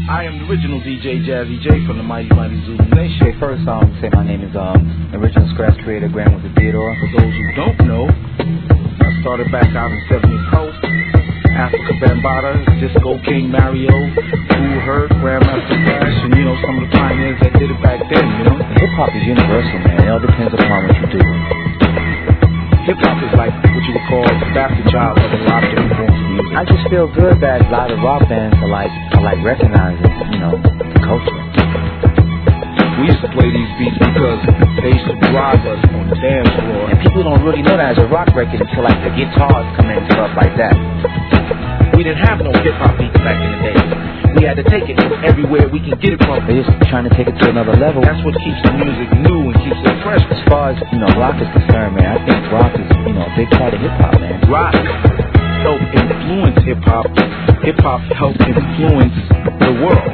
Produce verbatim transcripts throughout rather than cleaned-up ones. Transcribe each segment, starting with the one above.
I am the original D J Jazzy J from the Mighty Mighty Zulu Nation. Okay, first I'll say my name is um original scratch creator Graham with the Theodore. For those who don't know, I started back out in seventy-four. Africa Bambaataa, Disco King Mario, Kool Herc, Grandmaster Flash, and you know some of the pioneers that did it back then. You know, hip hop is universal, man. It all depends upon what you do. Hip hop is like what you would call the bastard child of a lot of different forms of music. I just feel good that a lot of rock bands are like are like recognizing, you know, the culture. We used to play these beats because they used to drive us on the dance floor. And people don't really know that as a rock record until like the guitars come in and stuff like that. We didn't have no hip hop beats back in the day. We had to take it from everywhere we can get it from. They're just trying to take it to another level. That's what keeps the music new and keeps it fresh. As far as, you know, rock is concerned, man, I think rock is, you know, a big part of hip hop, man. Rock helped influence hip hop. Hip hop helped influence the world.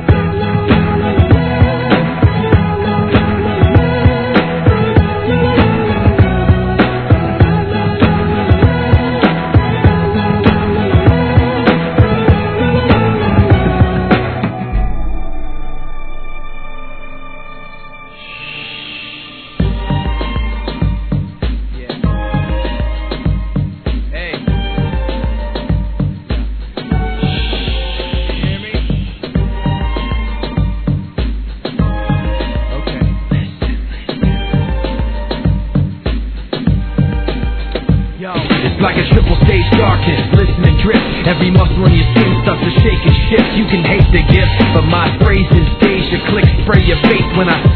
Like a triple stage darkness, listen and drift. Every muscle in your skin starts to shake and shift. You can hate the gift, but my phrase is deja. Click, spray your face when I